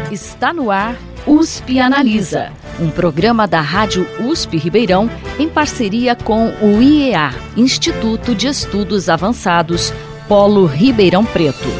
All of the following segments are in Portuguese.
Está no ar USP Analisa, um programa da Rádio USP Ribeirão em parceria com o IEA, Instituto de Estudos Avançados, Polo Ribeirão Preto.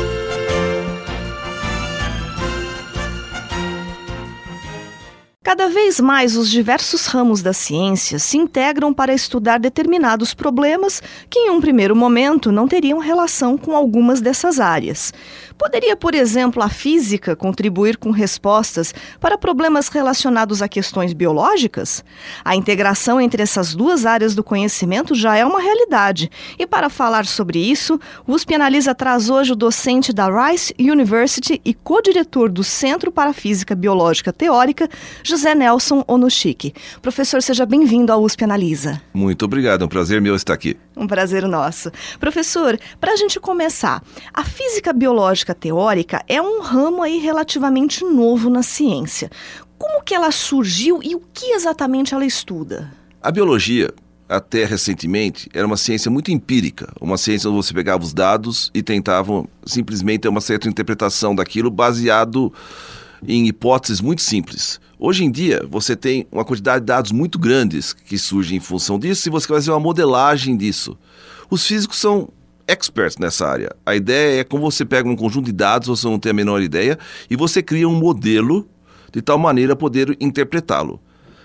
Cada vez mais os diversos ramos da ciência se integram para estudar determinados problemas que, em um primeiro momento, não teriam relação com algumas dessas áreas. Poderia, por exemplo, a física contribuir com respostas para problemas relacionados a questões biológicas? A integração entre essas duas áreas do conhecimento já é uma realidade. E para falar sobre isso, o USP Analisa traz hoje o docente da Rice University e co-diretor do Centro para a Física Biológica Teórica, José Nelson Onuchiki. Professor, seja bem-vindo ao USP Analisa. Muito obrigado, é um prazer meu estar aqui. Um prazer nosso. Professor, para a gente começar, a física biológica teórica é um ramo aí relativamente novo na ciência. Como que ela surgiu e o que exatamente ela estuda? A biologia, até recentemente, era uma ciência muito empírica, uma ciência onde você pegava os dados e tentava simplesmente ter uma certa interpretação daquilo baseado em hipóteses muito simples. Hoje em dia, você tem uma quantidade de dados muito grandes que surgem em função disso e você vai fazer uma modelagem disso. Os físicos são experts nessa área. A ideia é como você pega um conjunto de dados, você não tem a menor ideia, e você cria um modelo de tal maneira a poder interpretá-lo.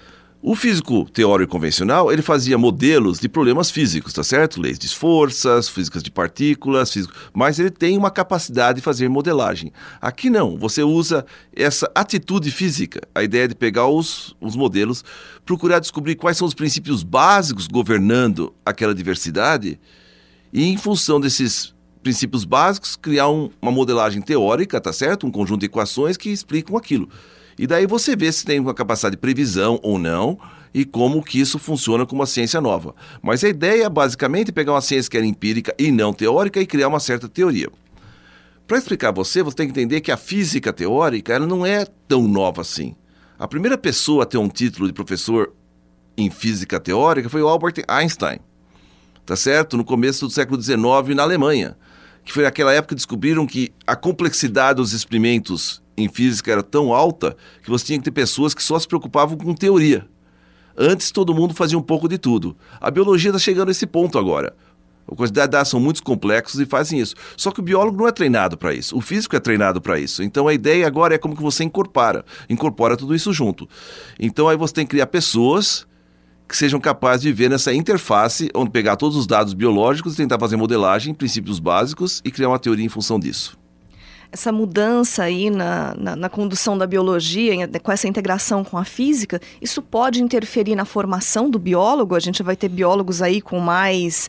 O físico teórico convencional, ele fazia modelos de problemas físicos, tá certo? Leis de forças, físicas de partículas, mas ele tem uma capacidade de fazer modelagem. Aqui não, você usa essa atitude física, a ideia de pegar os modelos, procurar descobrir quais são os princípios básicos governando aquela diversidade e, em função desses princípios básicos, criar uma modelagem teórica, tá certo? Um conjunto de equações que explicam aquilo. E daí você vê se tem uma capacidade de previsão ou não e como que isso funciona como uma ciência nova. Mas a ideia é basicamente pegar uma ciência que era empírica e não teórica e criar uma certa teoria. Para explicar você tem que entender que a física teórica ela não é tão nova assim. A primeira pessoa a ter um título de professor em física teórica foi o Albert Einstein, tá certo? No começo do século XIX na Alemanha, que foi naquela época que descobriram que a complexidade dos experimentos em física era tão alta que você tinha que ter pessoas que só se preocupavam com teoria. Antes todo mundo fazia um pouco de tudo. A biologia está chegando a esse ponto agora. A quantidade de dados são muito complexos e fazem isso. Só que o biólogo não é treinado para isso. O físico é treinado para isso. Então a ideia agora é como que você incorpora tudo isso junto. Então aí você tem que criar pessoas que sejam capazes de viver nessa interface, onde pegar todos os dados biológicos e tentar fazer modelagem, princípios básicos e criar uma teoria em função disso. Essa mudança aí na condução da biologia, com essa integração com a física, isso pode interferir na formação do biólogo? A gente vai ter biólogos aí com mais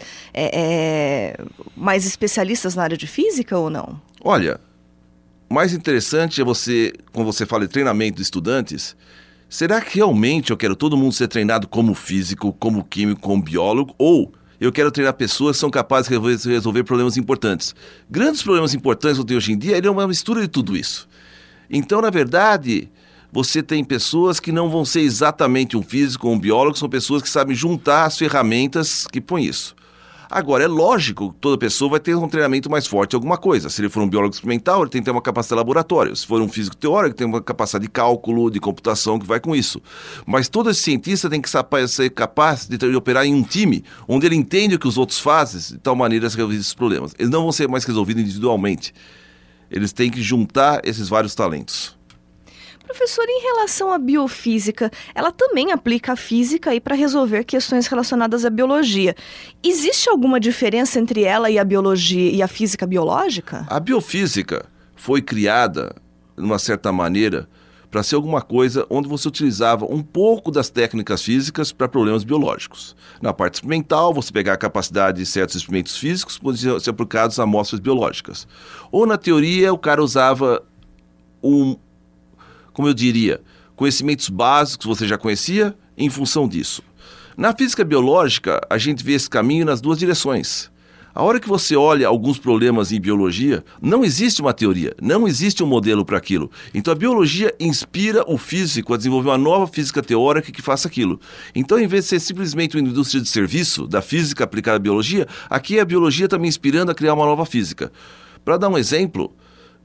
especialistas na área de física ou não? Olha, o mais interessante é quando você fala de treinamento de estudantes, será que realmente eu quero todo mundo ser treinado como físico, como químico, como biólogo, ou eu quero treinar pessoas que são capazes de resolver problemas importantes? Grandes problemas importantes que eu tenho hoje em dia, ele é uma mistura de tudo isso. Então, na verdade, você tem pessoas que não vão ser exatamente um físico ou um biólogo, são pessoas que sabem juntar as ferramentas que põem isso. Agora, é lógico que toda pessoa vai ter um treinamento mais forte em alguma coisa. Se ele for um biólogo experimental, ele tem que ter uma capacidade de laboratório. Se for um físico teórico, tem uma capacidade de cálculo, de computação que vai com isso. Mas todo esse cientista tem que ser capaz de operar em um time, onde ele entende o que os outros fazem, de tal maneira a resolver esses problemas. Eles não vão ser mais resolvidos individualmente. Eles têm que juntar esses vários talentos. Professor, em relação à biofísica, ela também aplica a física para resolver questões relacionadas à biologia. Existe alguma diferença entre ela e a biologia e a física biológica? A biofísica foi criada, de uma certa maneira, para ser alguma coisa onde você utilizava um pouco das técnicas físicas para problemas biológicos. Na parte experimental, você pegar a capacidade de certos experimentos físicos podiam ser aplicados a amostras biológicas. Ou na teoria, o cara usava como eu diria, conhecimentos básicos que você já conhecia em função disso. Na física biológica, a gente vê esse caminho nas duas direções. A hora que você olha alguns problemas em biologia, não existe uma teoria, não existe um modelo para aquilo. Então a biologia inspira o físico a desenvolver uma nova física teórica que faça aquilo. Então, em vez de ser simplesmente uma indústria de serviço da física aplicada à biologia, aqui é a biologia também inspirando a criar uma nova física. Para dar um exemplo,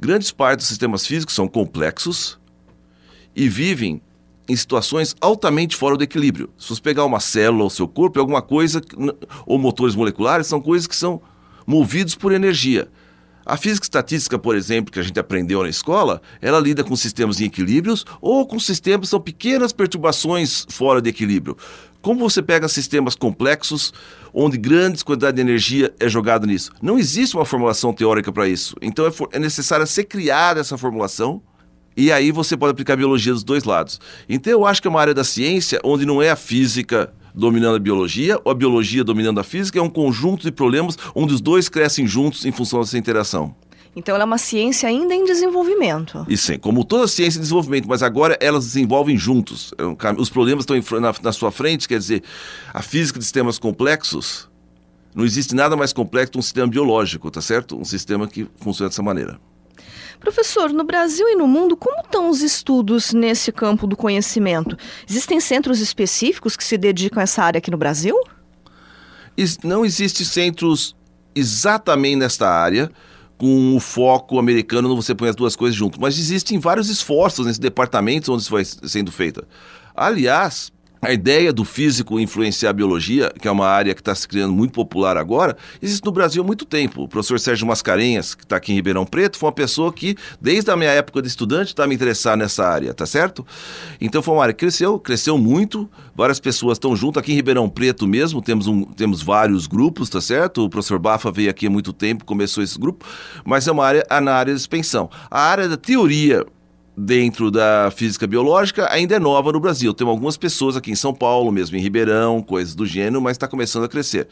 Grandes partes dos sistemas físicos são complexos e vivem em situações altamente fora do equilíbrio. Se você pegar uma célula, o seu corpo, é alguma coisa, ou motores moleculares, são coisas que são movidos por energia. A física estatística, por exemplo, que a gente aprendeu na escola, ela lida com sistemas em equilíbrios ou com sistemas que são pequenas perturbações fora de equilíbrio. Como você pega sistemas complexos, onde grandes quantidades de energia é jogada nisso? Não existe uma formulação teórica para isso. Então é necessário ser criada essa formulação, e aí você pode aplicar a biologia dos dois lados. Então eu acho que é uma área da ciência onde não é a física dominando a biologia ou a biologia dominando a física, é um conjunto de problemas onde os dois crescem juntos em função dessa interação. Então ela é uma ciência ainda em desenvolvimento. E sim, como toda ciência em desenvolvimento, mas agora elas desenvolvem juntos. Os problemas estão na sua frente, quer dizer, a física de sistemas complexos, não existe nada mais complexo que um sistema biológico, tá certo? Um sistema que funciona dessa maneira. Professor, no Brasil e no mundo, como estão os estudos nesse campo do conhecimento? Existem centros específicos que se dedicam a essa área aqui no Brasil? Não existem centros exatamente nesta área, com o foco americano, onde você põe as duas coisas junto. Mas existem vários esforços nesses departamentos onde isso vai sendo feito. Aliás, a ideia do físico influenciar a biologia, que é uma área que está se criando muito popular agora, existe no Brasil há muito tempo. O professor Sérgio Mascarenhas, que está aqui em Ribeirão Preto, foi uma pessoa que, desde a minha época de estudante, está me interessado nessa área, tá certo? Então foi uma área que cresceu muito, várias pessoas estão junto. Aqui em Ribeirão Preto mesmo, temos vários grupos, tá certo? O professor Bafa veio aqui há muito tempo, começou esse grupo, mas é uma área na área de expansão. A área da teoria dentro da física biológica ainda é nova no Brasil. Tem algumas pessoas aqui em São Paulo, mesmo em Ribeirão, coisas do gênero, mas está começando a crescer.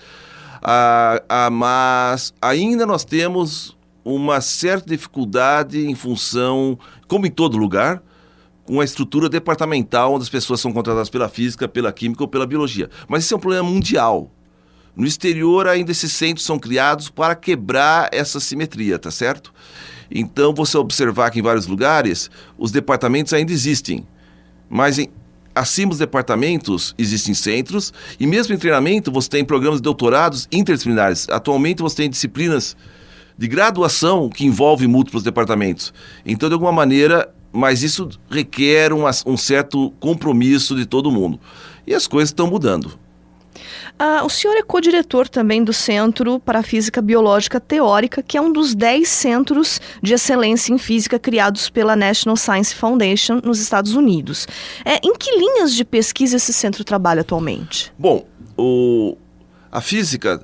Mas ainda nós temos uma certa dificuldade em função, como em todo lugar, uma estrutura departamental onde as pessoas são contratadas pela física, pela química ou pela biologia. Mas isso é um problema mundial. No exterior ainda esses centros são criados para quebrar essa simetria, tá certo? Então, você observar que em vários lugares, os departamentos ainda existem. Mas acima dos departamentos, existem centros. E mesmo em treinamento, você tem programas de doutorados interdisciplinares. Atualmente, você tem disciplinas de graduação que envolvem múltiplos departamentos. Então, de alguma maneira, mas isso requer um certo compromisso de todo mundo. E as coisas estão mudando. O senhor é co-diretor também do Centro para a Física Biológica Teórica, que é um dos 10 centros de excelência em física criados pela National Science Foundation nos Estados Unidos. Em que linhas de pesquisa esse centro trabalha atualmente? Bom, a física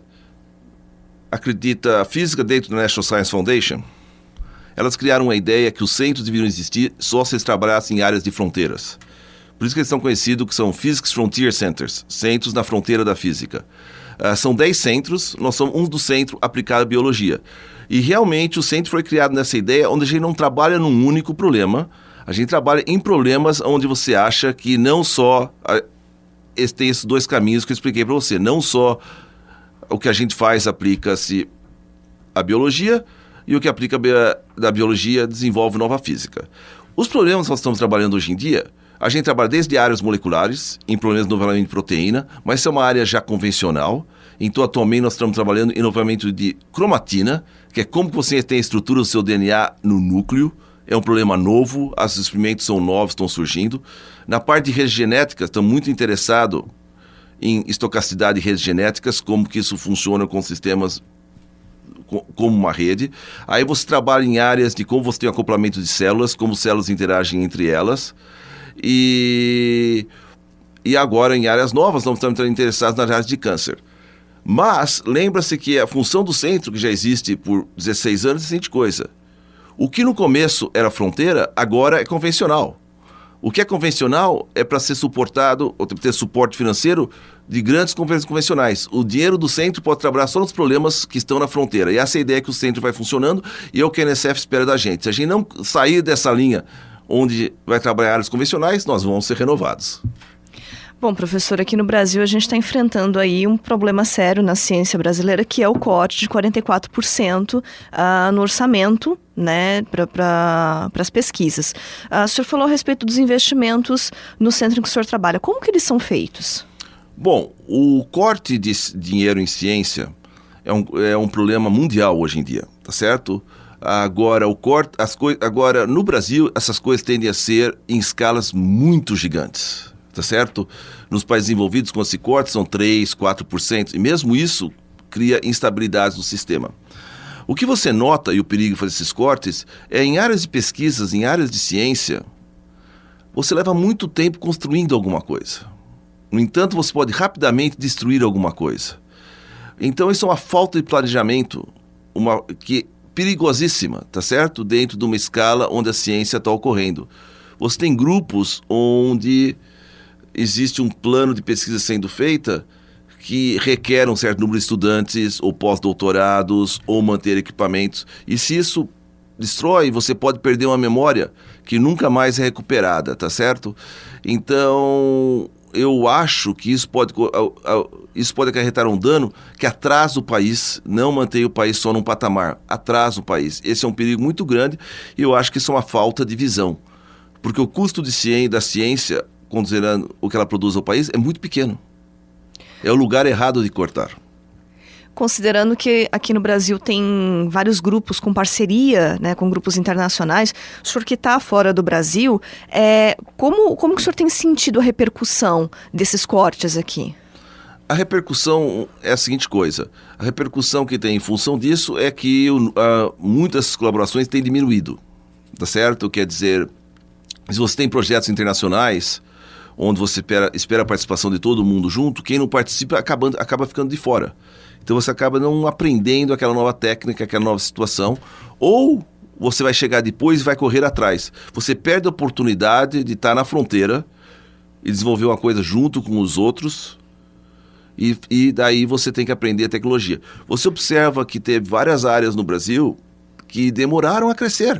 dentro da National Science Foundation, elas criaram uma ideia que os centros deveriam existir só se eles trabalhassem em áreas de fronteiras. Por isso que eles são conhecidos que são Physics Frontier Centers, centros na fronteira da física. São 10 centros, nós somos um dos centros aplicado à biologia. E realmente o centro foi criado nessa ideia onde a gente não trabalha num único problema, a gente trabalha em problemas onde você acha que não só tem esses dois caminhos que eu expliquei para você, não só o que a gente faz aplica-se à biologia e o que aplica da biologia desenvolve nova física. Os problemas que nós estamos trabalhando hoje em dia, a gente trabalha desde áreas moleculares, em problemas de novelamento de proteína, mas isso é uma área já convencional. Então, atualmente, nós estamos trabalhando em novelamento de cromatina, que é como que você tem a estrutura do seu DNA no núcleo. É um problema novo, os experimentos são novos, estão surgindo. Na parte de redes genéticas, estamos muito interessados em estocasticidade de redes genéticas, como que isso funciona com sistemas como uma rede. Aí você trabalha em áreas de como você tem acoplamento de células, como células interagem entre elas. E agora, em áreas novas, nós estamos interessados nas áreas de câncer. Mas, lembra-se que a função do centro, que já existe por 16 anos, é a seguinte coisa. O que no começo era fronteira, agora é convencional. O que é convencional é para ser suportado, ou ter suporte financeiro de grandes companhias convencionais. O dinheiro do centro pode trabalhar só nos problemas que estão na fronteira. E essa é a ideia que o centro vai funcionando e é o que a NSF espera da gente. Se a gente não sair dessa linha onde vai trabalhar áreas convencionais, nós vamos ser renovados. Bom, professor, aqui no Brasil a gente está enfrentando aí um problema sério na ciência brasileira, que é o corte de 44% no orçamento, né, para as pesquisas. O senhor falou a respeito dos investimentos no centro em que o senhor trabalha. Como que eles são feitos? Bom, o corte de dinheiro em ciência é um problema mundial hoje em dia, tá certo? Agora, agora, no Brasil, essas coisas tendem a ser em escalas muito gigantes, tá certo? Nos países envolvidos, quando se corta, são 3%, 4%, e mesmo isso cria instabilidades no sistema. O que você nota, e o perigo de fazer esses cortes, é em áreas de pesquisas, em áreas de ciência, você leva muito tempo construindo alguma coisa. No entanto, você pode rapidamente destruir alguma coisa. Então, isso é uma falta de planejamento, que perigosíssima, tá certo? Dentro de uma escala onde a ciência está ocorrendo. Você tem grupos onde existe um plano de pesquisa sendo feita que requer um certo número de estudantes, ou pós-doutorados, ou manter equipamentos. E se isso destrói, você pode perder uma memória que nunca mais é recuperada, tá certo? Então, eu acho que isso pode acarretar um dano que atrasa o país, não mantém o país só num patamar, atrasa o país. Esse é um perigo muito grande e eu acho que isso é uma falta de visão. Porque o custo da ciência, considerando o que ela produz ao país, é muito pequeno. É o lugar errado de cortar. Considerando que aqui no Brasil tem vários grupos com parceria, né, com grupos internacionais, o senhor que está fora do Brasil, como que o senhor tem sentido a repercussão desses cortes aqui? A repercussão é a seguinte coisa, a repercussão que tem em função disso é que muitas colaborações têm diminuído, tá certo? Quer dizer, se você tem projetos internacionais, onde você espera a participação de todo mundo junto, quem não participa acaba ficando de fora. Então você acaba não aprendendo aquela nova técnica, aquela nova situação, ou você vai chegar depois e vai correr atrás. Você perde a oportunidade de estar na fronteira e desenvolver uma coisa junto com os outros, e daí você tem que aprender a tecnologia. Você observa que teve várias áreas no Brasil que demoraram a crescer.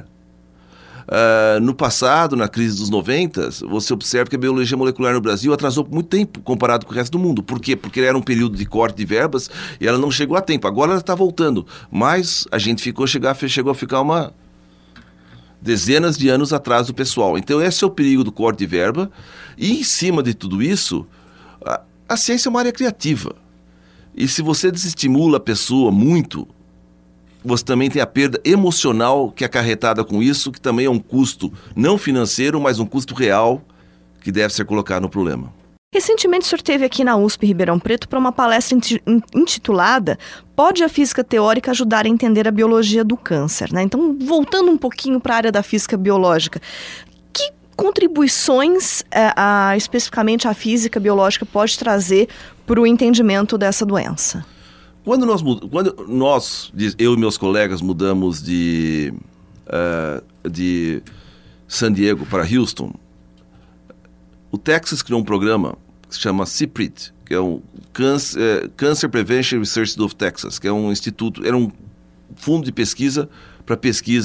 No passado, na crise dos 90, você observa que a biologia molecular no Brasil atrasou por muito tempo comparado com o resto do mundo. Por quê? Porque era um período de corte de verbas e ela não chegou a tempo. Agora ela está voltando, mas a gente chegou a ficar dezenas de anos atrás do pessoal. Então esse é o perigo do corte de verba. E em cima de tudo isso, a ciência é uma área criativa. E se você desestimula a pessoa muito, você também tem a perda emocional que é acarretada com isso, que também é um custo não financeiro, mas um custo real que deve ser colocado no problema. Recentemente o senhor esteve aqui na USP Ribeirão Preto para uma palestra intitulada Pode a Física Teórica Ajudar a Entender a Biologia do Câncer? Né? Então, voltando um pouquinho para a área da física biológica, que contribuições especificamente a física biológica pode trazer para o entendimento dessa doença? Quando eu e meus colegas mudamos de San Diego para Houston, o Texas criou um programa que se chama CPRIT, que é o Cancer Prevention Research of Texas, que é um instituto, era um fundo de pesquisa para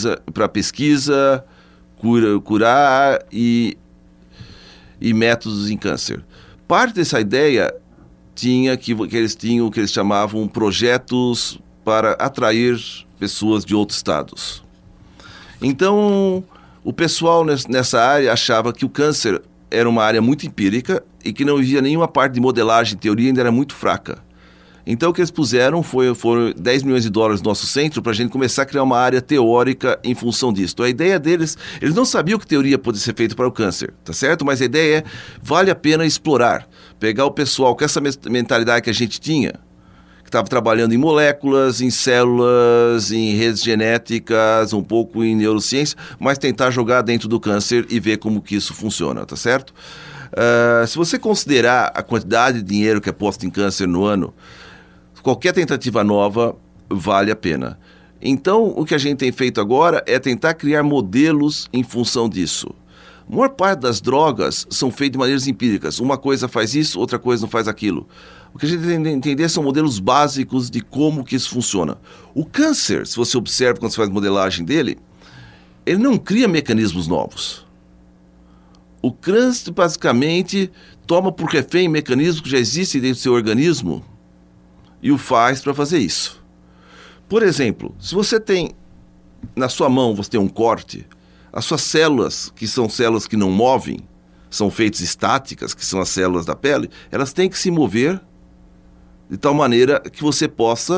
curar e métodos em câncer. Parte dessa ideia que eles chamavam projetos para atrair pessoas de outros estados. Então, o pessoal nessa área achava que o câncer era uma área muito empírica e que não havia nenhuma parte de modelagem, teoria ainda era muito fraca. Então, o que eles puseram foram 10 milhões de dólares no nosso centro para a gente começar a criar uma área teórica em função disso. Então, a ideia deles, eles não sabiam que teoria podia ser feita para o câncer, tá certo? Mas a ideia é, vale a pena explorar, pegar o pessoal com essa mentalidade que a gente tinha, que estava trabalhando em moléculas, em células, em redes genéticas, um pouco em neurociência, mas tentar jogar dentro do câncer e ver como que isso funciona, tá certo? Se você considerar a quantidade de dinheiro que é posto em câncer no ano, qualquer tentativa nova vale a pena. Então, o que a gente tem feito agora é tentar criar modelos em função disso. A maior parte das drogas são feitas de maneiras empíricas. Uma coisa faz isso, outra coisa não faz aquilo. O que a gente tem que entender são modelos básicos de como que isso funciona. O câncer, se você observa quando você faz modelagem dele, ele não cria mecanismos novos. O câncer, basicamente, toma por refém mecanismos que já existem dentro do seu organismo e o faz para fazer isso. Por exemplo, se você tem na sua mão, você tem um corte, as suas células, que são células que não movem, são feitas estáticas, que são as células da pele, elas têm que se mover de tal maneira que você possa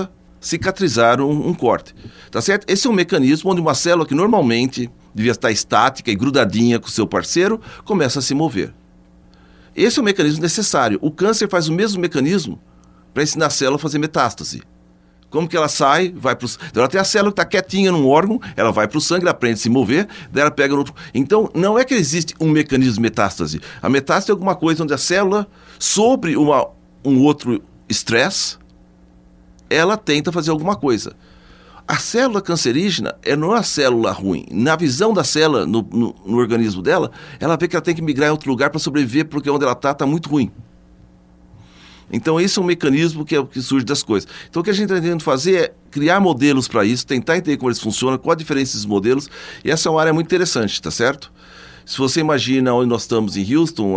cicatrizar um corte, tá certo? Esse é um mecanismo onde uma célula que normalmente devia estar estática e grudadinha com o seu parceiro, começa a se mover. Esse é o mecanismo necessário. O câncer faz o mesmo mecanismo para ensinar a célula a fazer metástase. Como que ela sai, vai para o... Então ela tem a célula que está quietinha num órgão, ela vai para o sangue, ela aprende a se mover, daí ela pega no outro... Então, não é que existe um mecanismo de metástase. A metástase é alguma coisa onde a célula, sobre um outro estresse, ela tenta fazer alguma coisa. A célula cancerígena não é uma célula ruim. Na visão da célula, no organismo dela, ela vê que ela tem que migrar em outro lugar para sobreviver, porque onde ela está muito ruim. Então, esse é um mecanismo que surge das coisas. Então, o que a gente está tentando fazer é criar modelos para isso, tentar entender como eles funcionam, qual a diferença dos modelos, e essa é uma área muito interessante, tá certo? Se você imagina onde nós estamos em Houston,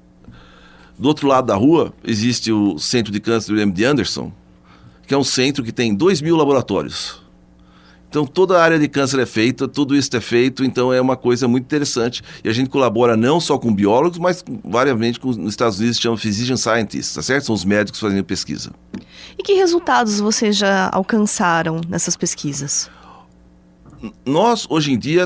do outro lado da rua, existe o Centro de Câncer do MD Anderson, que é um centro que tem 2.000 laboratórios. Então, toda a área de câncer é feita, tudo isso é feito, então é uma coisa muito interessante. E a gente colabora não só com biólogos, mas variamente nos Estados Unidos se chama Physician Scientists, tá certo? São os médicos fazendo pesquisa. E que resultados vocês já alcançaram nessas pesquisas? Nós, hoje em dia,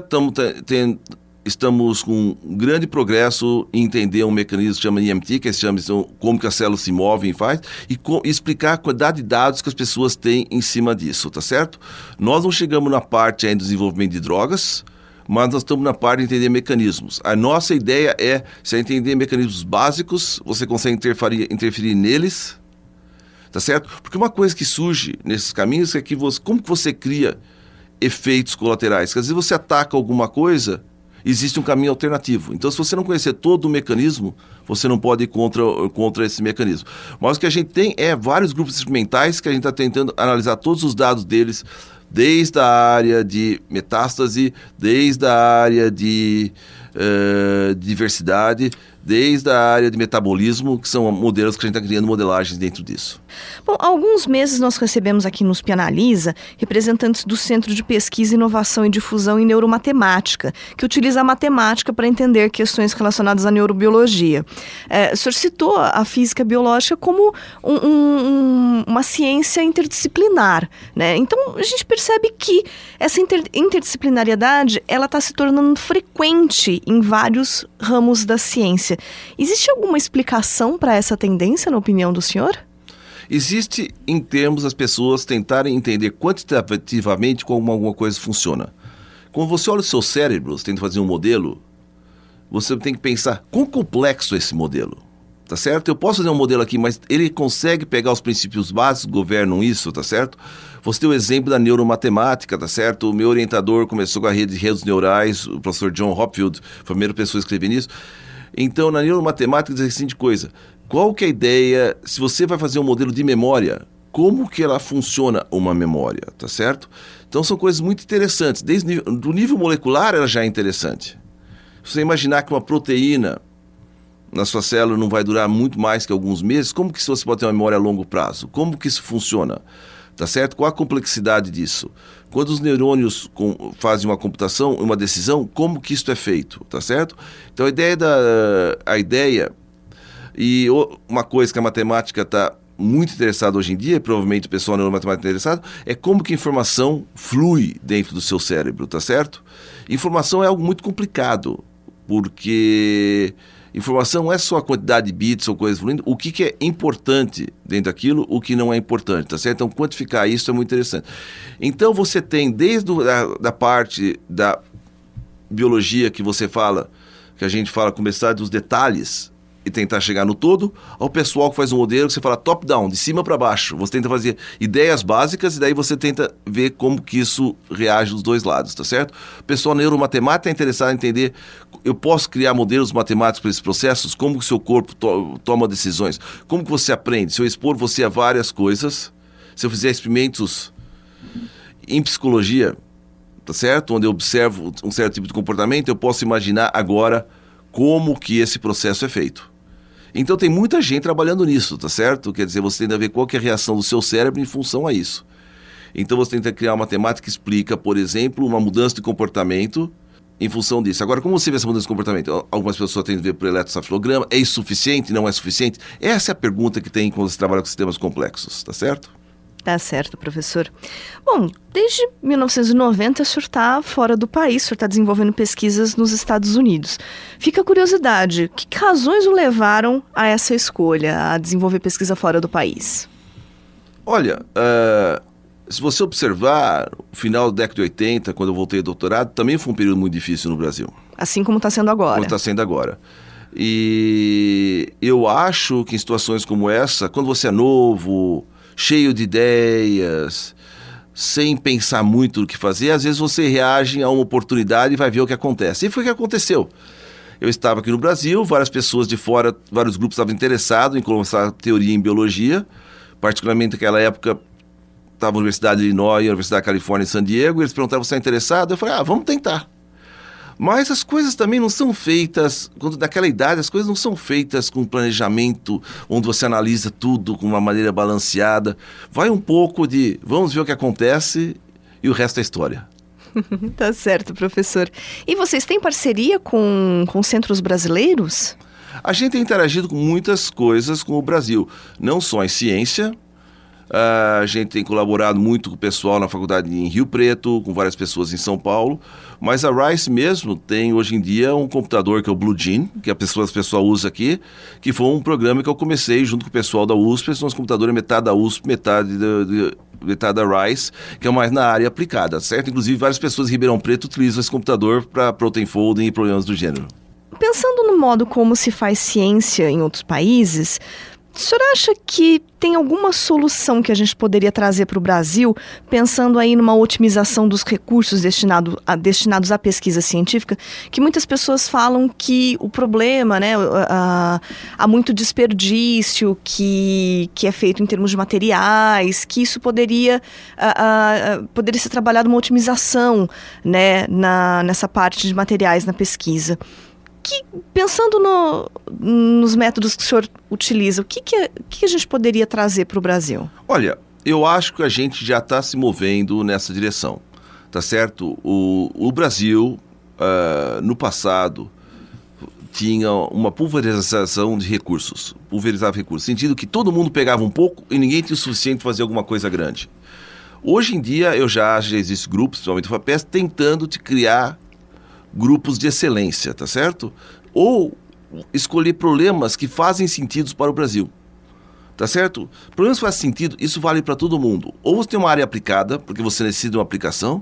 estamos com um grande progresso em entender um mecanismo que se chama EMT, que se chama como que a célula se move e faz, e explicar a quantidade de dados que as pessoas têm em cima disso, tá certo? Nós não chegamos na parte ainda do desenvolvimento de drogas, mas nós estamos na parte de entender mecanismos. A nossa ideia é, se entender mecanismos básicos, você consegue interferir neles, tá certo? Porque uma coisa que surge nesses caminhos é que como que você cria efeitos colaterais? Porque às vezes você ataca alguma coisa, existe um caminho alternativo. Então, se você não conhecer todo o mecanismo, você não pode ir contra esse mecanismo. Mas o que a gente tem é vários grupos experimentais que a gente está tentando analisar todos os dados deles, desde a área de metástase, desde a área de diversidade, desde a área de metabolismo, que são modelos que a gente está criando modelagens dentro disso. Bom, há alguns meses nós recebemos aqui no USP Analisa representantes do Centro de Pesquisa, Inovação e Difusão em Neuromatemática, que utiliza a matemática para entender questões relacionadas à neurobiologia. O senhor citou a física biológica como uma ciência interdisciplinar, né? Então, a gente percebe que essa interdisciplinariedade ela está se tornando frequente em vários ramos da ciência. Existe alguma explicação para essa tendência, na opinião do senhor? Existe em termos das pessoas tentarem entender quantitativamente como alguma coisa funciona. Quando você olha o seu cérebro, você tenta fazer um modelo, você tem que pensar quão complexo é esse modelo. Tá certo? Eu posso fazer um modelo aqui, mas ele consegue pegar os princípios básicos que governam isso, tá certo? Você tem o exemplo da neuromatemática, tá certo? O meu orientador começou com a rede de redes neurais, o professor John Hopfield, foi a primeira pessoa a escrever nisso. Então, na neuromatemática diz a seguinte coisa: qual que é a ideia, se você vai fazer um modelo de memória, como que ela funciona uma memória, tá certo? Então, são coisas muito interessantes. Do nível molecular, ela já é interessante. Se você imaginar que uma proteína na sua célula não vai durar muito mais que alguns meses, como que você pode ter uma memória a longo prazo? Como que isso funciona? Tá certo? Qual a complexidade disso? Quando os neurônios fazem uma computação, uma decisão, como que isso é feito? Tá certo? Então, a ideia e uma coisa que a matemática está muito interessada hoje em dia, e provavelmente o pessoal neuromatemática está interessado, é como que a informação flui dentro do seu cérebro, tá certo? Informação é algo muito complicado, porque informação não é só a quantidade de bits ou coisas fluindo, o que é importante dentro daquilo, o que não é importante, tá certo? Então, quantificar isso é muito interessante. Então, você tem desde da parte da biologia que você fala, que a gente fala, começar dos detalhes e tentar chegar no todo, ao pessoal que faz um modelo que você fala top-down, de cima para baixo. Você tenta fazer ideias básicas e daí você tenta ver como que isso reage dos dois lados, tá certo? O pessoal neuromatemático é interessado em entender, eu posso criar modelos matemáticos para esses processos, como que o seu corpo toma decisões, como que você aprende. Se eu expor você a várias coisas, se eu fizer experimentos em psicologia, tá certo? Onde eu observo um certo tipo de comportamento, eu posso imaginar agora como que esse processo é feito. Então tem muita gente trabalhando nisso, tá certo? Quer dizer, você tem que ver qual que é a reação do seu cérebro em função a isso. Então você tenta criar uma matemática que explica, por exemplo, uma mudança de comportamento em função disso. Agora, como você vê essa mudança de comportamento? Algumas pessoas têm que ver por eletroencefalograma. É isso suficiente? Não é suficiente? Essa é a pergunta que tem quando você trabalha com sistemas complexos, tá certo? Tá certo, professor. Bom, desde 1990 o senhor está fora do país, o senhor está desenvolvendo pesquisas nos Estados Unidos. Fica a curiosidade, que razões o levaram a essa escolha, a desenvolver pesquisa fora do país? Olha, se você observar, o final da década de 80, quando eu voltei ao doutorado, também foi um período muito difícil no Brasil. Assim como está sendo agora. Como está sendo agora. E eu acho que em situações como essa, quando você é novo, cheio de ideias, sem pensar muito no que fazer, às vezes você reage a uma oportunidade e vai ver o que acontece. E foi o que aconteceu. Eu estava aqui no Brasil, várias pessoas de fora, vários grupos estavam interessados em começar teoria em biologia, particularmente naquela época estava a Universidade de Illinois, a Universidade da Califórnia em San Diego, eles perguntavam se você é interessado, eu falei, vamos tentar. Mas as coisas também não são feitas, quando naquela idade, as coisas não são feitas com planejamento, onde você analisa tudo com uma maneira balanceada. Vai um pouco de, vamos ver o que acontece e o resto é história. Tá certo, professor. E vocês têm parceria com centros brasileiros? A gente tem interagido com muitas coisas com o Brasil, não só em ciência. A gente tem colaborado muito com o pessoal na faculdade em Rio Preto, com várias pessoas em São Paulo, mas a Rice mesmo tem hoje em dia um computador que é o Blue Gene, que o pessoal usa aqui, que foi um programa que eu comecei junto com o pessoal da USP. Esse nosso computador é metade da USP, metade da Rice, que é mais na área aplicada, certo? Inclusive várias pessoas em Ribeirão Preto utilizam esse computador para protein folding e problemas do gênero. Pensando no modo como se faz ciência em outros países, o senhor acha que tem alguma solução que a gente poderia trazer para o Brasil, pensando aí numa otimização dos recursos destinados à pesquisa científica, que muitas pessoas falam que o problema, né, há muito desperdício que é feito em termos de materiais, que isso poderia ser trabalhado uma otimização, né, nessa parte de materiais na pesquisa. Pensando nos métodos que o senhor utiliza, o que a gente poderia trazer para o Brasil? Olha, eu acho que a gente já está se movendo nessa direção, tá certo? O Brasil, no passado, tinha uma pulverização de recursos, pulverizava recursos, no sentido que todo mundo pegava um pouco e ninguém tinha o suficiente para fazer alguma coisa grande. Hoje em dia, já existem grupos, principalmente o FAPESP, tentando te criar grupos de excelência, tá certo? Ou escolher problemas que fazem sentido para o Brasil, tá certo? Problemas que fazem sentido, isso vale para todo mundo. Ou você tem uma área aplicada, porque você necessita de uma aplicação,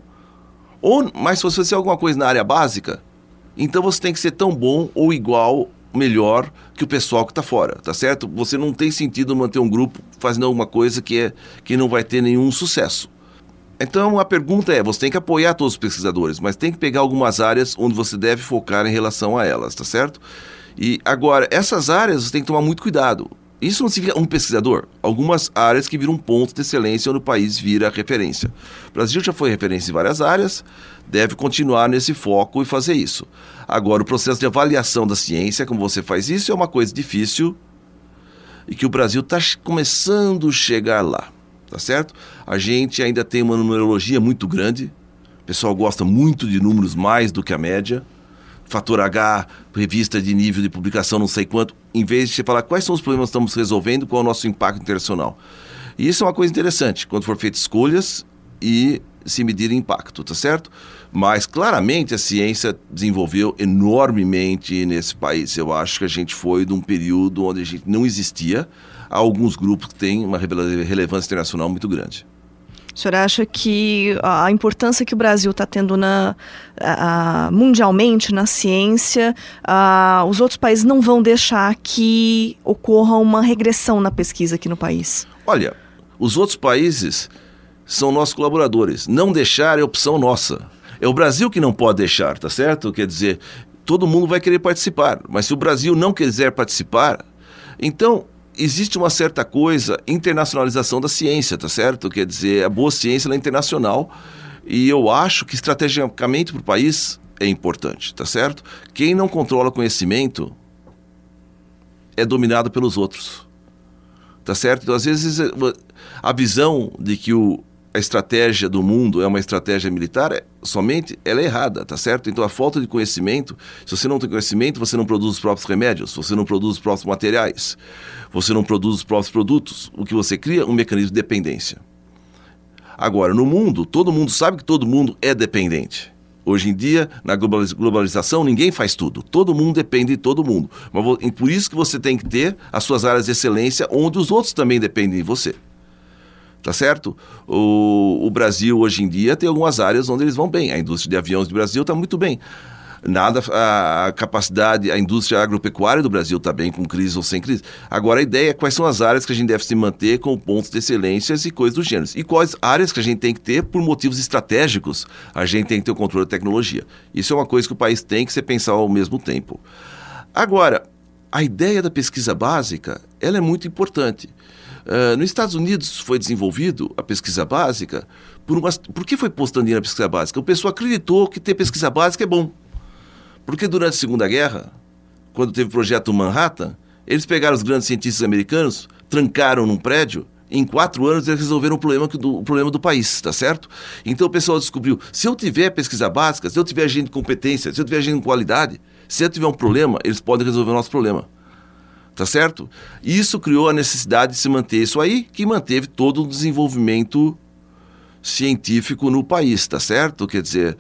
mas se você fizer alguma coisa na área básica, então você tem que ser tão bom ou igual, melhor que o pessoal que está fora, tá certo? Você não tem sentido manter um grupo fazendo alguma coisa que não vai ter nenhum sucesso. Então a pergunta é, você tem que apoiar todos os pesquisadores, mas tem que pegar algumas áreas onde você deve focar em relação a elas, tá certo? E agora, essas áreas você tem que tomar muito cuidado. Isso não significa um pesquisador. Algumas áreas que viram um ponto de excelência onde o país vira referência. O Brasil já foi referência em várias áreas, deve continuar nesse foco e fazer isso. Agora, o processo de avaliação da ciência, como você faz isso, é uma coisa difícil e que o Brasil está começando a chegar lá. Tá certo? A gente ainda tem uma numerologia muito grande, o pessoal gosta muito de números mais do que a média, fator H, revista de nível de publicação não sei quanto, em vez de você falar quais são os problemas que estamos resolvendo, qual é o nosso impacto internacional. E isso é uma coisa interessante, quando for feitas escolhas e se medir impacto, tá certo? Mas claramente a ciência desenvolveu enormemente nesse país. Eu acho que a gente foi de um período onde a gente não existia. Há alguns grupos que têm uma relevância internacional muito grande. O senhor acha que a importância que o Brasil está tendo mundialmente na ciência, os outros países não vão deixar que ocorra uma regressão na pesquisa aqui no país? Olha, os outros países são nossos colaboradores. Não deixar é opção nossa. É o Brasil que não pode deixar, tá certo? Quer dizer, todo mundo vai querer participar, mas se o Brasil não quiser participar, então existe uma certa coisa, internacionalização da ciência, tá certo? Quer dizer, a boa ciência ela é internacional e eu acho que estrategicamente para o país é importante, tá certo? Quem não controla conhecimento é dominado pelos outros, tá certo? Então, às vezes, a visão de que a estratégia do mundo é uma estratégia militar, ela é errada, tá certo? Então a falta de conhecimento, se você não tem conhecimento, você não produz os próprios remédios, você não produz os próprios materiais, você não produz os próprios produtos. O que você cria é um mecanismo de dependência. Agora, no mundo, todo mundo sabe que todo mundo é dependente. Hoje em dia, na globalização, ninguém faz tudo. Todo mundo depende de todo mundo. Mas por isso que você tem que ter as suas áreas de excelência onde os outros também dependem de você. Tá certo? O Brasil, hoje em dia, tem algumas áreas onde eles vão bem. A indústria de aviões do Brasil está muito bem. A capacidade, a indústria agropecuária do Brasil está bem, com crise ou sem crise. Agora, a ideia é quais são as áreas que a gente deve se manter com pontos de excelência e coisas do gênero. E quais áreas que a gente tem que ter, por motivos estratégicos, a gente tem que ter o controle da tecnologia. Isso é uma coisa que o país tem que se pensar ao mesmo tempo. Agora, a ideia da pesquisa básica, ela é muito importante. Nos Estados Unidos foi desenvolvido a pesquisa básica, por que foi posto na pesquisa básica? O pessoal acreditou que ter pesquisa básica é bom. Porque durante a Segunda Guerra, quando teve o projeto Manhattan, eles pegaram os grandes cientistas americanos, trancaram num prédio, e em 4 anos eles resolveram o problema do país, tá certo? Então o pessoal descobriu, se eu tiver pesquisa básica, se eu tiver gente de competência, se eu tiver gente de qualidade, se eu tiver um problema, eles podem resolver o nosso problema. Tá certo? E isso criou a necessidade de se manter isso aí, que manteve todo o desenvolvimento científico no país, tá certo? Quer dizer,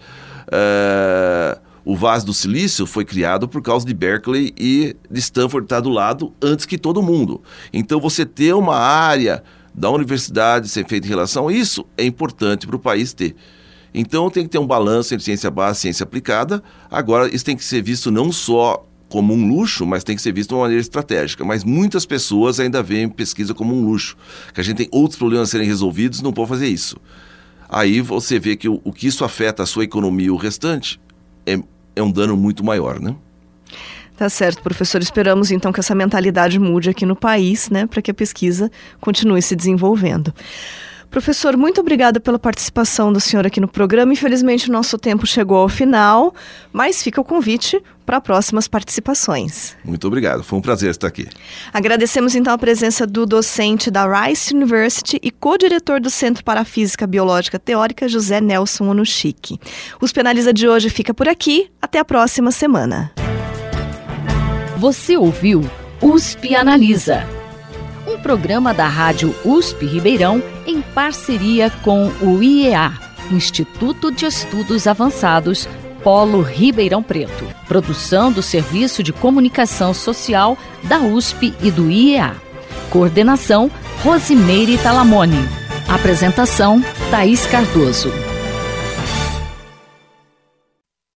o Vale do Silício foi criado por causa de Berkeley e de Stanford estar do lado antes que todo mundo. Então, você ter uma área da universidade ser feita em relação a isso é importante para o país ter. Então, tem que ter um balanço entre ciência básica e ciência aplicada. Agora, isso tem que ser visto não só como um luxo, mas tem que ser visto de uma maneira estratégica. Mas muitas pessoas ainda veem pesquisa como um luxo, que a gente tem outros problemas a serem resolvidos e não pode fazer isso. Aí você vê que o que isso afeta a sua economia e o restante é um dano muito maior, né? Tá certo, professor. Esperamos, então, que essa mentalidade mude aqui no país, né? Para que a pesquisa continue se desenvolvendo. Professor, muito obrigada pela participação do senhor aqui no programa. Infelizmente, o nosso tempo chegou ao final, mas fica o convite para próximas participações. Muito obrigado. Foi um prazer estar aqui. Agradecemos, então, a presença do docente da Rice University e co-diretor do Centro para a Física Biológica Teórica, José Nelson Onuchiki. O USP Analisa de hoje fica por aqui. Até a próxima semana. Você ouviu USP Analisa, um programa da Rádio USP Ribeirão em parceria com o IEA, Instituto de Estudos Avançados, Polo Ribeirão Preto. Produção do Serviço de Comunicação Social da USP e do IEA. Coordenação, Rosimeire Talamone. Apresentação, Thaís Cardoso.